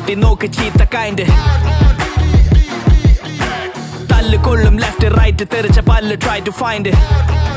കുട്ടി നോക്ക് ചീത്ത കൈൻഡ് തല്ല് കൊള്ളും ലെഫ്റ്റ് റൈറ്റ് തെറിച്ച പല്ല് try to find it.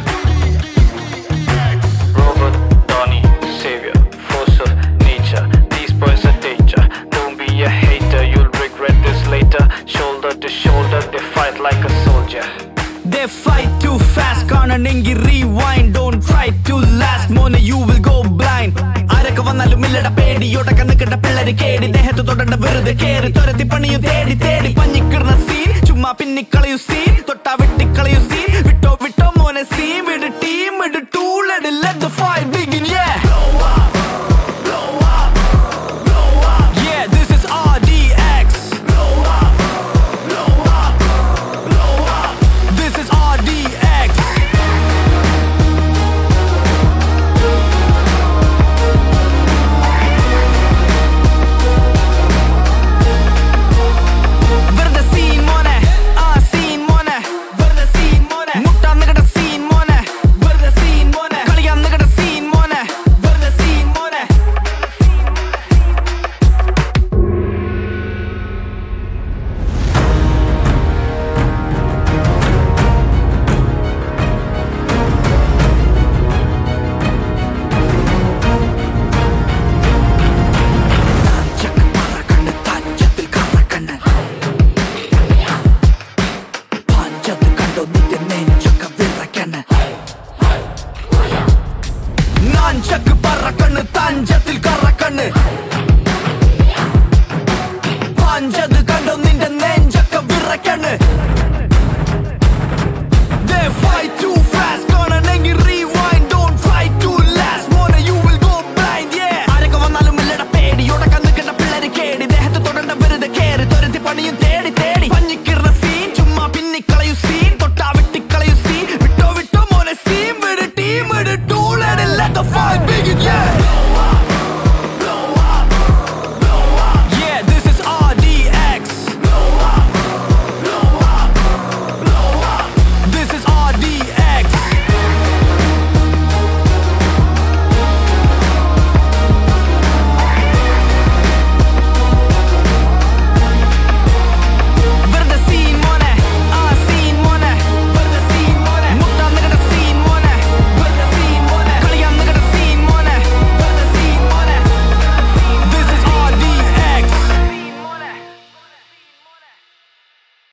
Robert Downey savior force of nature, these boys are danger. Don't be a hater, you'll regret this later. Shoulder to shoulder they fight like a soldier. They fight too fast, കാണണമെങ്കിൽ rewind. Don't try to last, മോനെ you will go blind. ആരൊക്കെ വന്നാലും ഇല്ലട പേടിയോടൊക്കെ നിൽക്കണ്ട പിള്ളേര് കേടി ദേഹത്ത് തൊടണ്ട വെറുതെ കേറി തുരത്തി പണിയും തേടി തേടി പഞ്ഞിക്കിടുന്ന സീൻ ചുമ്മാ പിന്നിക്കളയു സീൻ തൊട്ടാ വെട്ടിക്കളയു സീൻ